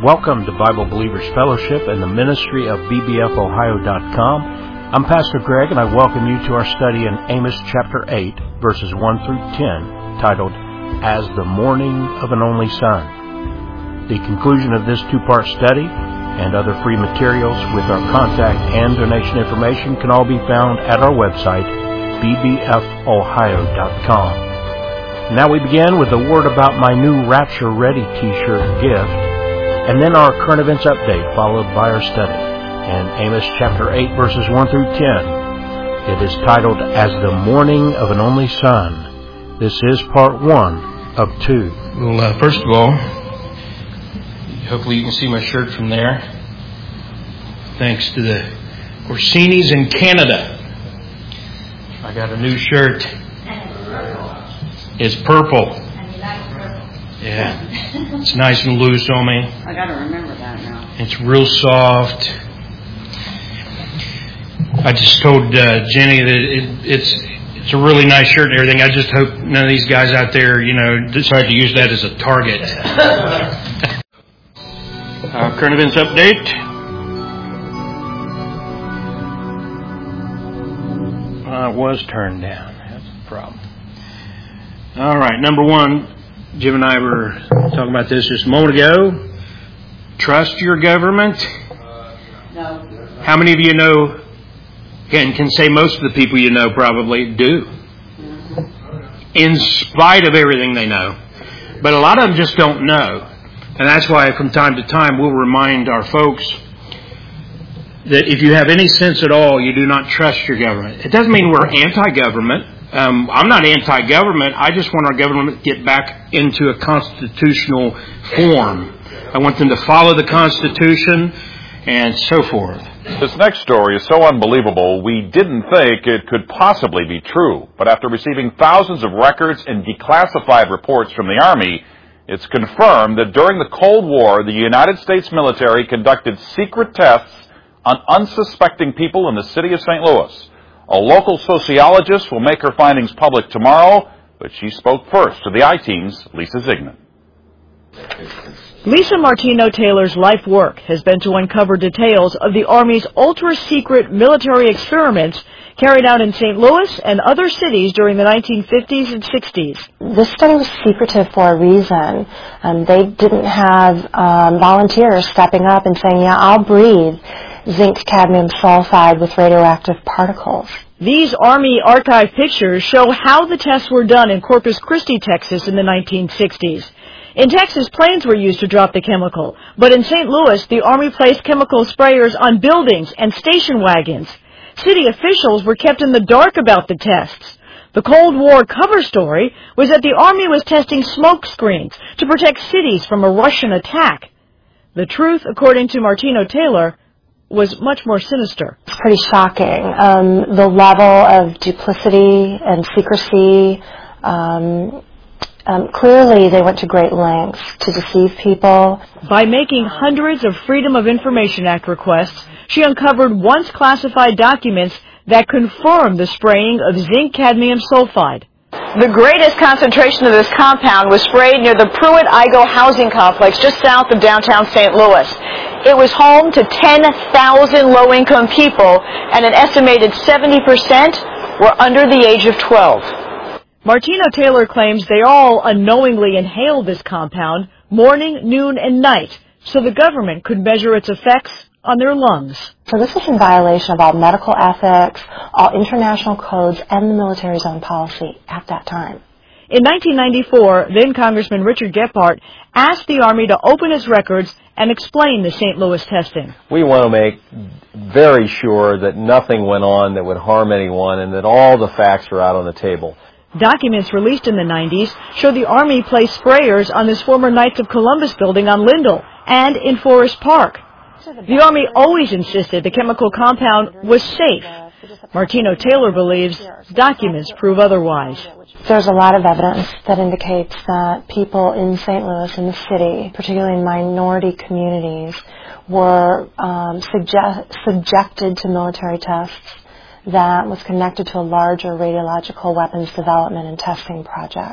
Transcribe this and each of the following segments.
Welcome to Bible Believers Fellowship and the ministry of bbfohio.com. I'm Pastor Greg, and I welcome you to our study in Amos chapter 8, verses 1 through 10, titled, As the Morning of an Only Son. The conclusion of this two-part study and other free materials with our contact and donation information can all be found at our website, bbfohio.com. Now we begin with a word about my new Rapture Ready t-shirt gift, and then our current events update, followed by our study. In Amos chapter 8, verses 1 through 10, it is titled, As the Morning of an Only Son. This is part 1 of 2. Well, first of all, hopefully you can see my shirt from there. Thanks to the Orsini's in Canada. I got a new shirt. It's purple. Yeah, it's nice and loose on me. I got to remember that now. It's real soft. I just told Jenny that it's a really nice shirt and everything. I just hope none of these guys out there, decide to use that as a target. Current events update. It was turned down. That's the problem. All right, number one. Jim and I were talking about this just a moment ago. Trust your government? No. How many of you know, can say most of the people you know probably do, in spite of everything they know. But a lot of them just don't know. And that's why from time to time we'll remind our folks that if you have any sense at all, you do not trust your government. It doesn't mean we're anti-government. I'm not anti-government. I just want our government to get back into a constitutional form. I want them to follow the Constitution and so forth. This next story is so unbelievable, we didn't think it could possibly be true. But after receiving thousands of records and declassified reports from the Army, it's confirmed that during the Cold War, the United States military conducted secret tests on unsuspecting people in the city of St. Louis. A local sociologist will make her findings public tomorrow, but she spoke first to the I-Team's Lisa Zigman. Lisa Martino Taylor's life work has been to uncover details of the Army's ultra-secret military experiments carried out in St. Louis and other cities during the 1950s and 60s. This study was secretive for a reason. They didn't have volunteers stepping up and saying, yeah, I'll breathe zinc cadmium sulfide with radioactive particles. These Army archive pictures show how the tests were done in Corpus Christi, Texas in the 1960s. In Texas, planes were used to drop the chemical, but in St. Louis, the Army placed chemical sprayers on buildings and station wagons. City officials were kept in the dark about the tests. The Cold War cover story was that the Army was testing smoke screens to protect cities from a Russian attack. The truth, according to Martino Taylor, was much more sinister. It's pretty shocking. The level of duplicity and secrecy, clearly they went to great lengths to deceive people. By making hundreds of Freedom of Information Act requests, she uncovered once classified documents that confirmed the spraying of zinc cadmium sulfide. The greatest concentration of this compound was sprayed near the Pruitt-Igoe housing complex just south of downtown St. Louis. It was home to 10,000 low-income people, and an estimated 70% were under the age of 12. Martino Taylor claims they all unknowingly inhaled this compound morning, noon, and night so the government could measure its effects on their lungs. So this is in violation of all medical ethics, all international codes, and the military's own policy at that time. In 1994, then Congressman Richard Gephardt asked the Army to open its records and explain the St. Louis testing. We want to make very sure that nothing went on that would harm anyone and that all the facts are out on the table. Documents released in the 90s show the Army placed sprayers on this former Knights of Columbus building on Lindell and in Forest Park. The Army always insisted the chemical compound was safe. Martino Taylor believes documents prove otherwise. There's a lot of evidence that indicates that people in St. Louis, in the city, particularly in minority communities, were subjected to military tests that was connected to a larger radiological weapons development and testing project.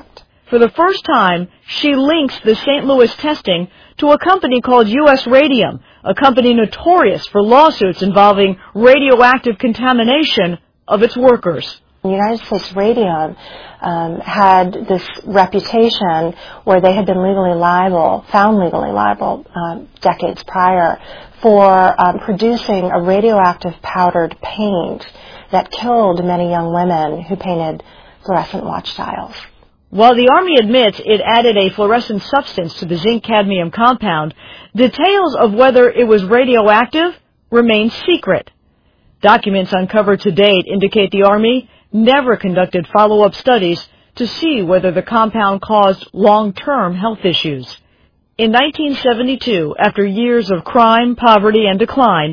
For the first time, she links the St. Louis testing to a company called U.S. Radium, a company notorious for lawsuits involving radioactive contamination of its workers. United States Radium had this reputation where they had been found legally liable decades prior for producing a radioactive powdered paint that killed many young women who painted fluorescent watch dials. While the Army admits it added a fluorescent substance to the zinc-cadmium compound, details of whether it was radioactive remain secret. Documents uncovered to date indicate the Army never conducted follow-up studies to see whether the compound caused long-term health issues. In 1972, after years of crime, poverty, and decline,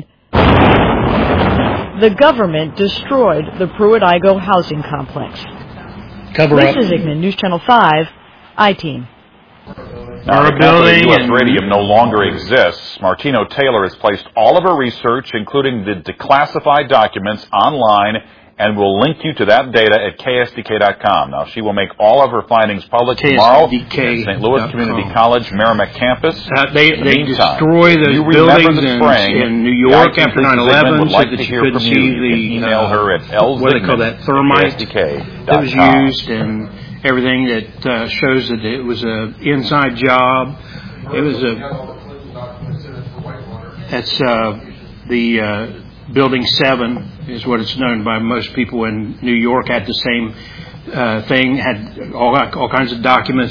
the government destroyed the Pruitt-Igoe housing complex. Lisa Zigman, News Channel 5, I-Team. Now, the U.S. Radium no longer exists. Martino Taylor has placed all of her research, including the declassified documents, online, and will link you to that data at KSDK.com. Now, she will make all of her findings public tomorrow at St. Louis Community College, Merrimack campus. They destroy those buildings in New York after 9/11 so that you couldn't see email her at what they call that thermite that was used and everything that shows that it was an inside job. It was that's the Building 7 is what it's known by most people in New York. Had the same thing, had all kinds of documents.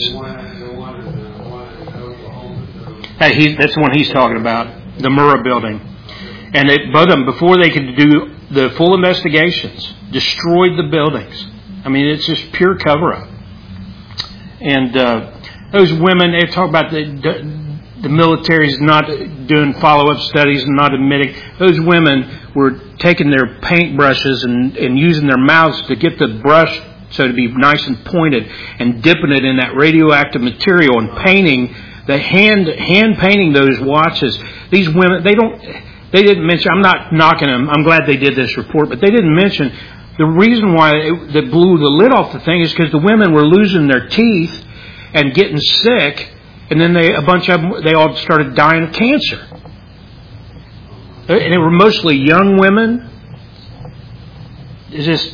That's the one he's talking about, the Murrah Building. And both of them, before they could do the full investigations, destroyed the buildings. I mean, it's just pure cover-up. And those women, they talk about the military's not doing follow-up studies and not admitting. Those women were taking their paint brushes and using their mouths to get the brush so to be nice and pointed and dipping it in that radioactive material and painting, the hand painting those watches. These women, they didn't mention, I'm not knocking them, I'm glad they did this report, but they didn't mention the reason why they blew the lid off the thing is because the women were losing their teeth and getting sick. And then a bunch of them, they all started dying of cancer. And they were mostly young women. It's just,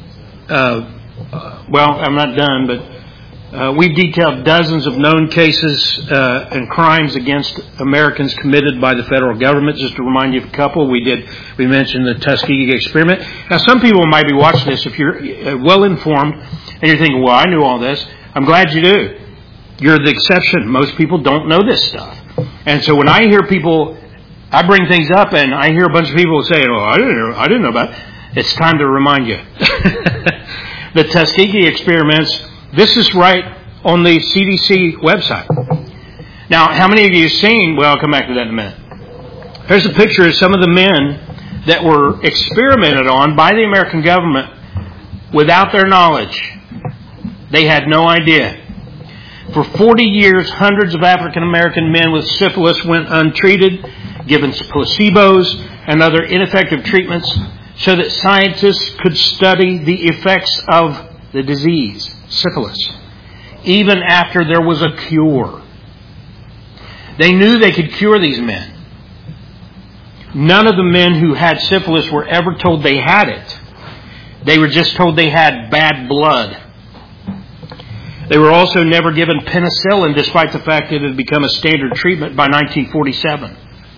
well, I'm not done, but we've detailed dozens of known cases and crimes against Americans committed by the federal government. Just to remind you of a couple, we mentioned the Tuskegee experiment. Now, some people might be watching this if you're well informed and you're thinking, well, I knew all this. I'm glad you do. You're the exception. Most people don't know this stuff. And so when I hear people, I bring things up and I hear a bunch of people say, oh, I didn't know about it. It's time to remind you. The Tuskegee experiments, this is right on the CDC website. Now, how many of you have seen, well, I'll come back to that in a minute. Here's a picture of some of the men that were experimented on by the American government without their knowledge. They had no idea. For 40 years, hundreds of African-American men with syphilis went untreated, given placebos and other ineffective treatments so that scientists could study the effects of the disease, syphilis, even after there was a cure. They knew they could cure these men. None of the men who had syphilis were ever told they had it. They were just told they had bad blood. They were also never given penicillin, despite the fact that it had become a standard treatment by 1947.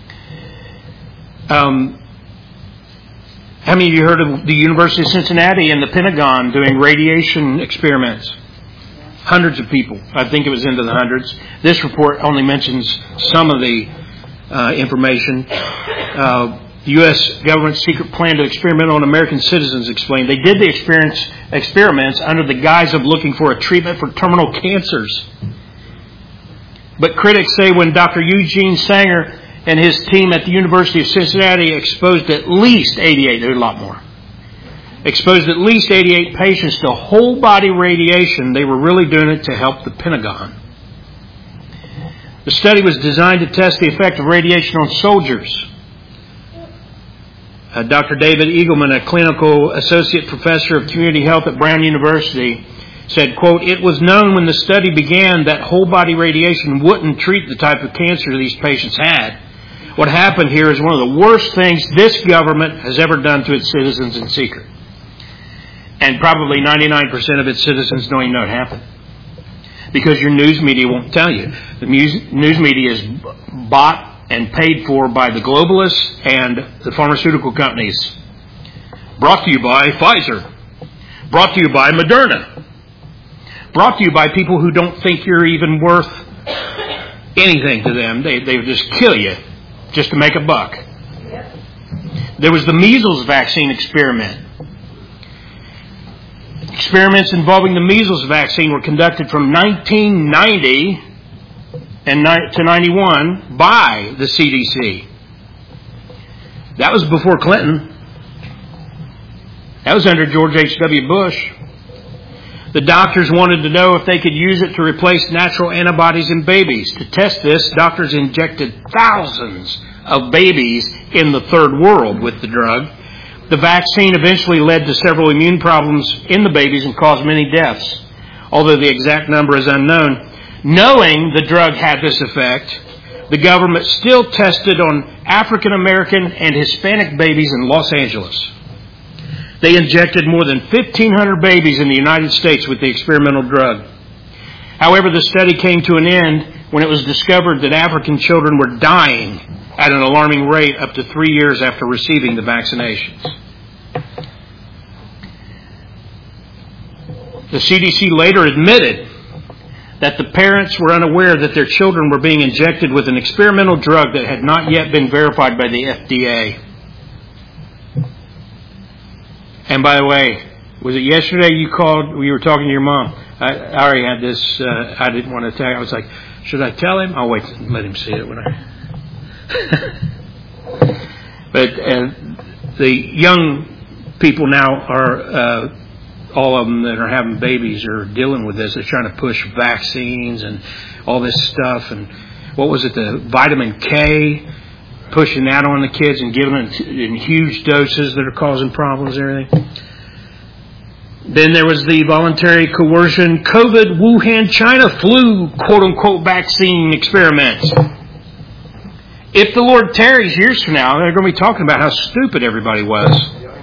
How many of you heard of the University of Cincinnati and the Pentagon doing radiation experiments? Hundreds of people. I think it was into the hundreds. This report only mentions some of the information. The U.S. government's secret plan to experiment on American citizens explained. They did the experiments under the guise of looking for a treatment for terminal cancers. But critics say when Dr. Eugene Sanger and his team at the University of Cincinnati exposed at least 88, there's a lot more, exposed at least 88 patients to whole body radiation, they were really doing it to help the Pentagon. The study was designed to test the effect of radiation on soldiers. Dr. David Eagleman, a clinical associate professor of community health at Brown University, said, quote, "It was known when the study began that whole body radiation wouldn't treat the type of cancer these patients had. What happened here is one of the worst things this government has ever done to its citizens in secret." And probably 99% of its citizens don't even know it happened. Because your news media won't tell you. The news media is bought and paid for by the globalists and the pharmaceutical companies. Brought to you by Pfizer. Brought to you by Moderna. Brought to you by people who don't think you're even worth anything to them. They just kill you just to make a buck. There was the measles vaccine experiment. Experiments involving the measles vaccine were conducted from 1990 to 91 by the CDC. That was before Clinton. That was under George H.W. Bush. The doctors wanted to know if they could use it to replace natural antibodies in babies. To test this, doctors injected thousands of babies in the third world with the drug. The vaccine eventually led to several immune problems in the babies and caused many deaths, although the exact number is unknown. Knowing the drug had this effect, the government still tested on African American and Hispanic babies in Los Angeles. They injected more than 1,500 babies in the United States with the experimental drug. However, the study came to an end when it was discovered that African children were dying at an alarming rate up to 3 years after receiving the vaccinations. The CDC later admitted that the parents were unaware that their children were being injected with an experimental drug that had not yet been verified by the FDA. And by the way, was it yesterday you called, you were talking to your mom? I already had this, I didn't want to tell you. I was like, should I tell him? I'll wait and let him see it when I... But the young people now are, all of them that are having babies are dealing with this. They're trying to push vaccines and all this stuff. And what was it, the vitamin K, pushing that on the kids and giving it in huge doses that are causing problems and everything. Then there was the voluntary coercion COVID Wuhan China flu quote-unquote vaccine experiments. If the Lord tarries years from now, they're going to be talking about how stupid everybody was.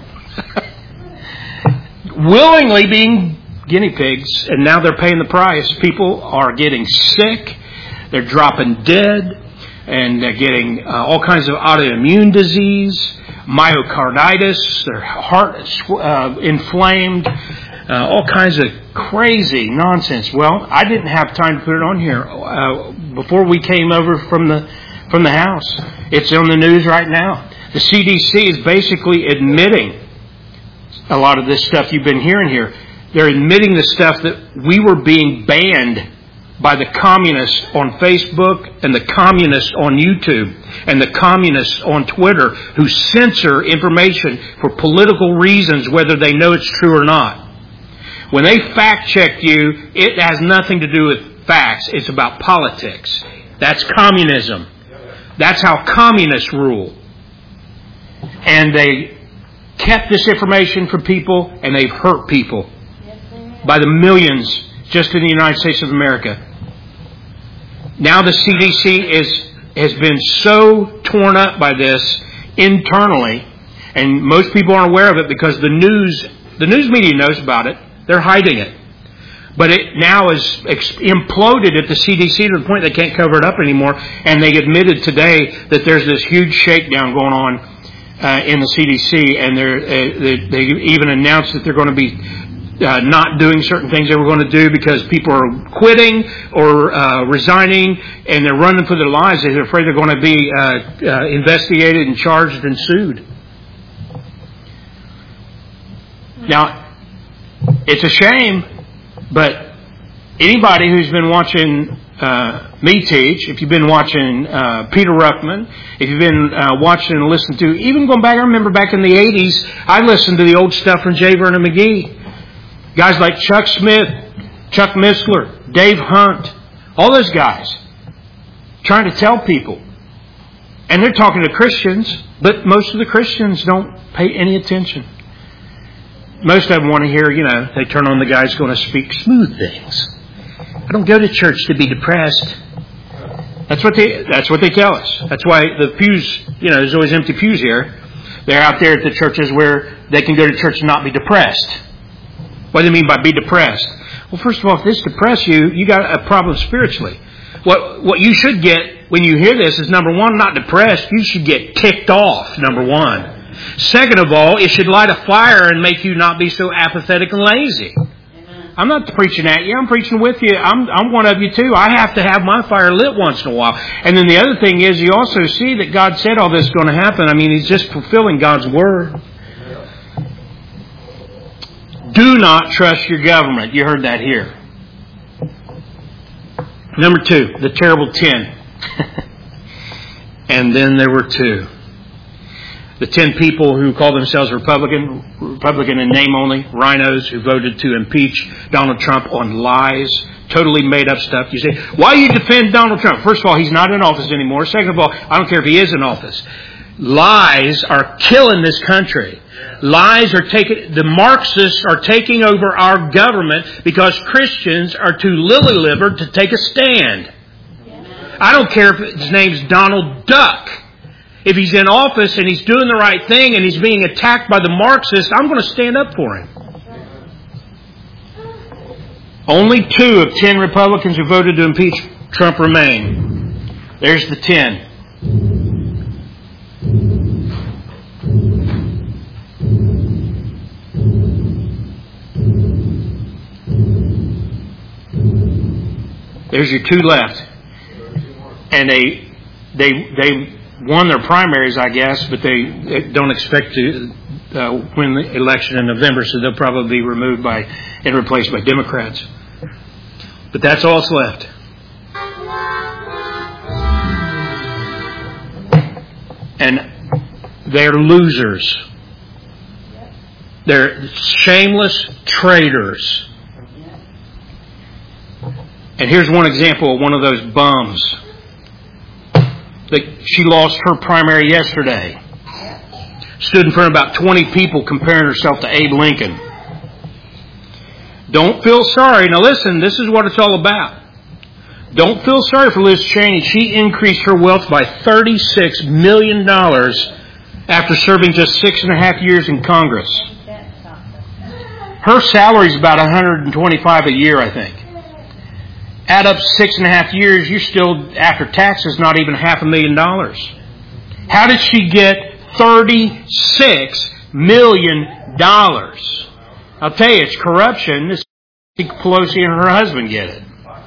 Willingly being guinea pigs, and now they're paying the price. People are getting sick. They're dropping dead. And they're getting all kinds of autoimmune disease, myocarditis, their heart inflamed, all kinds of crazy nonsense. Well, I didn't have time to put it on here before we came over from the house. It's on the news right now. The CDC is basically admitting a lot of this stuff you've been hearing here. They're admitting the stuff that we were being banned by the communists on Facebook and the communists on YouTube and the communists on Twitter who censor information for political reasons, whether they know it's true or not. When they fact check you, it has nothing to do with facts. It's about politics. That's communism. That's how communists rule. And they kept this information from people, and they've hurt people by the millions just in the United States of America. Now the CDC has been so torn up by this internally, and most people aren't aware of it because the news media knows about it. They're hiding it. But it now is imploded at the CDC to the point they can't cover it up anymore, and they admitted today that there's this huge shakedown going on in the CDC, and they even announced that they're going to be not doing certain things they were going to do because people are quitting or resigning, and they're running for their lives. They're afraid they're going to be investigated and charged and sued. Now, it's a shame, but anybody who's been watching me teach, if you've been watching Peter Ruckman, if you've been watching and listening to, even going back, I remember back in the 80s, I listened to the old stuff from J. Vernon McGee. Guys like Chuck Smith, Chuck Missler, Dave Hunt, all those guys trying to tell people. And they're talking to Christians, but most of the Christians don't pay any attention. most of them want to hear, they turn on the guy's going to speak smooth things. I don't go to church to be depressed. That's what they tell us. That's why the pews, there's always empty pews here. They're out there at the churches where they can go to church and not be depressed. What do they mean by be depressed? Well, first of all, if this depresses you, you got a problem spiritually. What you should get when you hear this is, number one, not depressed. You should get ticked off, number one. Second of all, it should light a fire and make you not be so apathetic and lazy. I'm not preaching at you. I'm preaching with you. I'm one of you too. I have to have my fire lit once in a while. And then the other thing is, you also see that God said all this is going to happen. I mean, He's just fulfilling God's Word. Do not trust your government. You heard that here. Number 2, the terrible 10. And then there were 2. The 10 people who call themselves Republican in name only, rhinos who voted to impeach Donald Trump on lies, totally made up stuff. You say, why do you defend Donald Trump? First of all, he's not in office anymore. Second of all, I don't care if he is in office. Lies are killing this country. The Marxists are taking over our government because Christians are too lily-livered to take a stand. I don't care if his name's Donald Duck. If he's in office and he's doing the right thing and he's being attacked by the Marxists, I'm going to stand up for him. Only 2 of 10 Republicans who voted to impeach Trump remain. There's the 10. There's your 2 left. And they won their primaries, I guess, but they don't expect to win the election in November, so they'll probably be removed and replaced by Democrats. But that's all that's left. And they're losers. They're shameless traitors. And here's one example of one of those bums. She lost her primary yesterday. Stood in front of about 20 people comparing herself to Abe Lincoln. Don't feel sorry. Now listen, this is what it's all about. Don't feel sorry for Liz Cheney. She increased her wealth by $36 million after serving just 6.5 years in Congress. Her salary is about $125 a year, I think. Add up 6.5 years, you're still, after taxes, not even $500,000. How did she get $36 million? I'll tell you, it's corruption. Pelosi and her husband get it.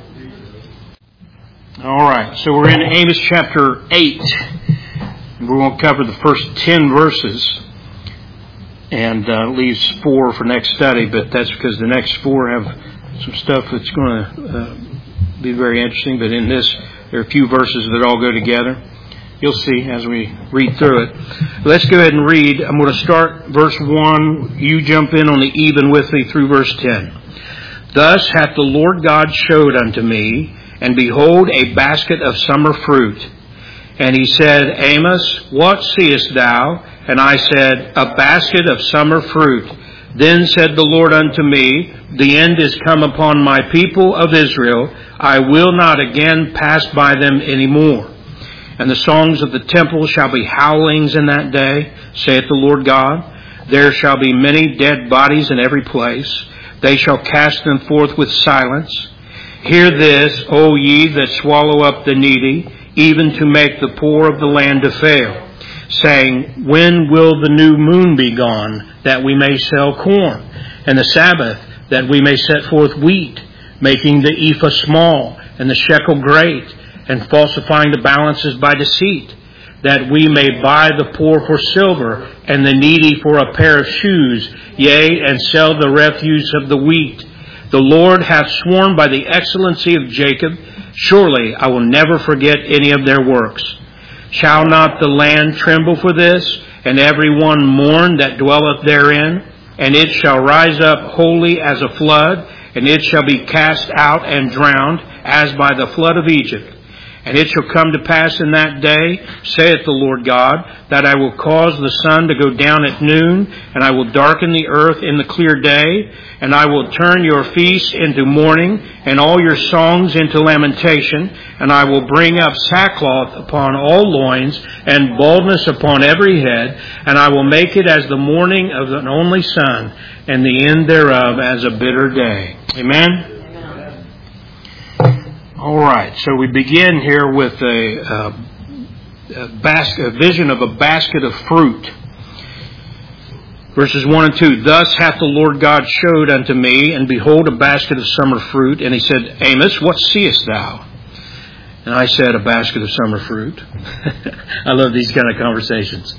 All right, so we're in Amos chapter 8. We won't cover the first 10 verses and leaves 4 for next study, but that's because the next 4 have some stuff that's going to be very interesting. But in this, there are a few verses that all go together. You'll see as we read through it. Let's go ahead and read. I'm going to start verse 1. You jump in on the even with me through verse 10. Thus hath the Lord God showed unto me, and behold, a basket of summer fruit. And he said, Amos, what seest thou? And I said, a basket of summer fruit. Then said the Lord unto me, the end is come upon my people of Israel. I will not again pass by them any more. And the songs of the temple shall be howlings in that day, saith the Lord God. There shall be many dead bodies in every place. They shall cast them forth with silence. Hear this, O ye that swallow up the needy, even to make the poor of the land to fail, saying, when will the new moon be gone, that we may sell corn, and the Sabbath, that we may set forth wheat, making the ephah small, and the shekel great, and falsifying the balances by deceit, that we may buy the poor for silver, and the needy for a pair of shoes, yea, and sell the refuse of the wheat. The Lord hath sworn by the excellency of Jacob, surely I will never forget any of their works. Shall not the land tremble for this, and every one mourn that dwelleth therein? And it shall rise up wholly as a flood, and it shall be cast out and drowned, as by the flood of Egypt. And it shall come to pass in that day, saith the Lord God, that I will cause the sun to go down at noon, and I will darken the earth in the clear day, and I will turn your feasts into mourning, and all your songs into lamentation, and I will bring up sackcloth upon all loins, and baldness upon every head, and I will make it as the morning of an only son, and the end thereof as a bitter day. Amen? All right, so we begin here with a vision of a basket of fruit. Verses 1 and 2, Thus hath the Lord God showed unto me, and behold, a basket of summer fruit. And he said, Amos, what seest thou? And I said, a basket of summer fruit. I love these kind of conversations.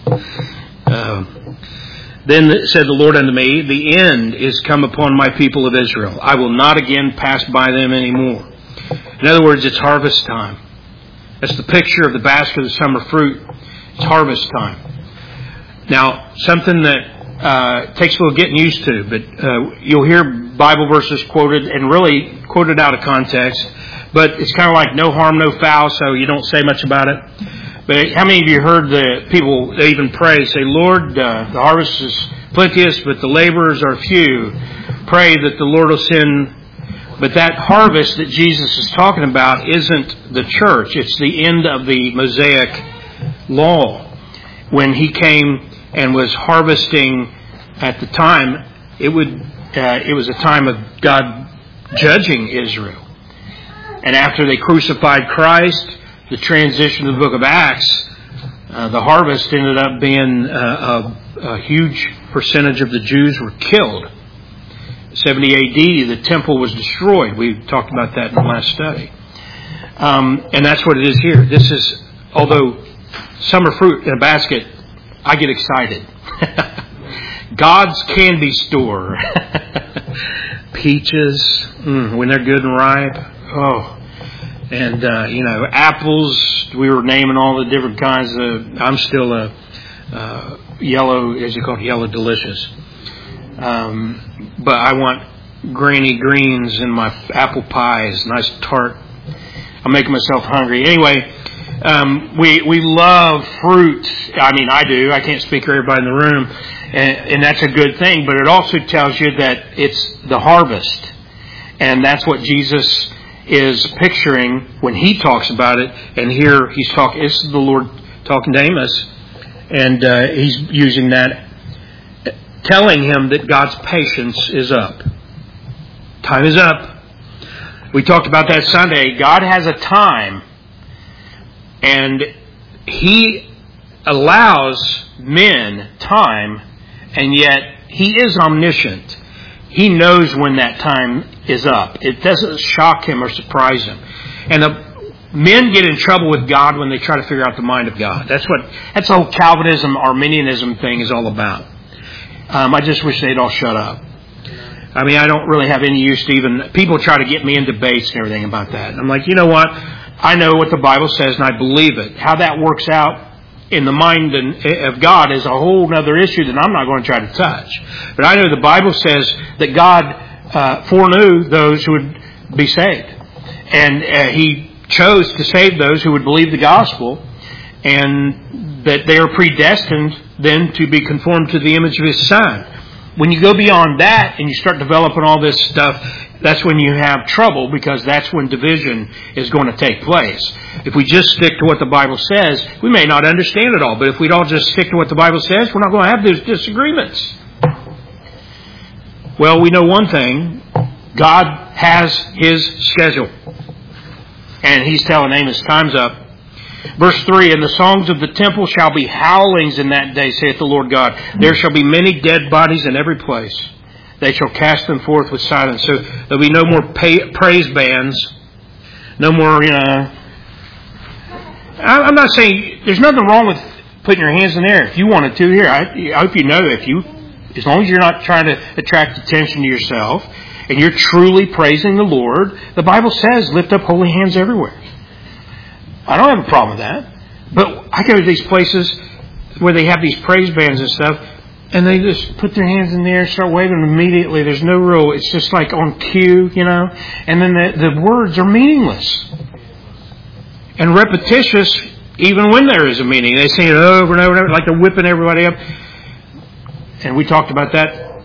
Then said the Lord unto me, The end is come upon my people of Israel. I will not again pass by them any more. In other words, it's harvest time. That's the picture of the basket of summer fruit. It's harvest time. Now, something that takes a little getting used to, but you'll hear Bible verses quoted and really quoted out of context, but it's kind of like no harm, no foul, so you don't say much about it. But how many of you heard the people, they even pray, say, Lord, the harvest is plenteous, but the laborers are few. Pray that the Lord will send. But that harvest that Jesus is talking about isn't the church. It's the end of the Mosaic law. When he came and was harvesting at the time, it was a time of God judging Israel. And after they crucified Christ, the transition to the book of Acts, the harvest ended up being a huge percentage of the Jews were killed. 70 AD, the temple was destroyed. We talked about that in the last study. And that's what it is here. This is, although summer fruit in a basket, I get excited. God's candy store. Peaches, when they're good and ripe. Oh. And, apples. We were naming all the different kinds of, I'm still a yellow, is it called Yellow Delicious? But I want grainy greens in my apple pies, nice tart. I'm making myself hungry. Anyway, we love fruit. I mean, I do. I can't speak for everybody in the room. And that's a good thing. But it also tells you that it's the harvest. And that's what Jesus is picturing when he talks about it. And here he's talking, this is the Lord talking to Amos. And he's using that, telling him that God's patience is up. Time is up. We talked about that Sunday. God has a time, and he allows men time, and yet he is omniscient. He knows when that time is up. It doesn't shock him or surprise him. And men get in trouble with God when they try to figure out the mind of God. That's the whole Calvinism, Arminianism thing is all about. I just wish they'd all shut up. I mean, I don't really have any use to even... People try to get me in debates and everything about that. And I'm like, you know what? I know what the Bible says and I believe it. How that works out in the mind of God is a whole other issue that I'm not going to try to touch. But I know the Bible says that God foreknew those who would be saved. And He chose to save those who would believe the gospel, and that they are predestined then to be conformed to the image of His Son. When you go beyond that and you start developing all this stuff, that's when you have trouble, because that's when division is going to take place. If we just stick to what the Bible says, we may not understand it all, but if we'd all just stick to what the Bible says, we're not going to have those disagreements. Well, we know one thing. God has His schedule. And He's telling Amos, time's up. Verse 3, And the songs of the temple shall be howlings in that day, saith the Lord God. There shall be many dead bodies in every place. They shall cast them forth with silence. So there'll be no more praise bands. No more, I'm not saying, there's nothing wrong with putting your hands in the air if you wanted to. Here, I hope you know, as long as you're not trying to attract attention to yourself, and you're truly praising the Lord, the Bible says, lift up holy hands everywhere. I don't have a problem with that. But I go to these places where they have these praise bands and stuff, and they just put their hands in the air and start waving immediately. There's no rule. It's just like on cue, And then the words are meaningless. and repetitious even when there is a meaning. They say it over and over and over, like they're whipping everybody up. And we talked about that.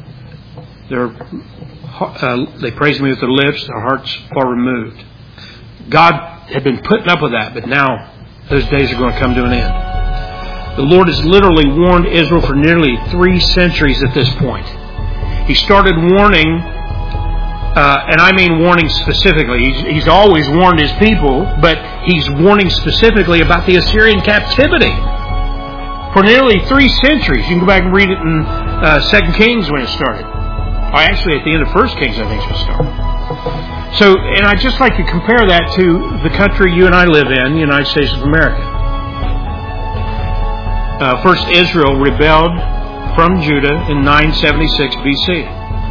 They praise me with their lips, their hearts far removed. God had been putting up with that, but now those days are going to come to an end. The Lord has literally warned Israel for nearly 3 centuries at this point. He started warning, and I mean warning specifically. He's always warned His people, but He's warning specifically about the Assyrian captivity for nearly 3 centuries. You can go back and read it in 2 Kings when it started. Actually, at the end of 1 Kings, I think it started. So, and I'd just like to compare that to the country you and I live in, the United States of America. First, Israel rebelled from Judah in 976 BC.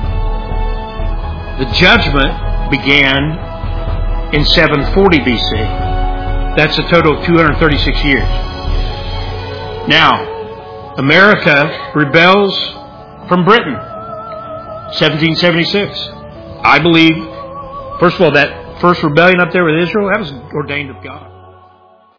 The judgment began in 740 BC. That's a total of 236 years. Now, America rebels from Britain, 1776. I believe, first of all, that first rebellion up there with Israel, that was ordained of God.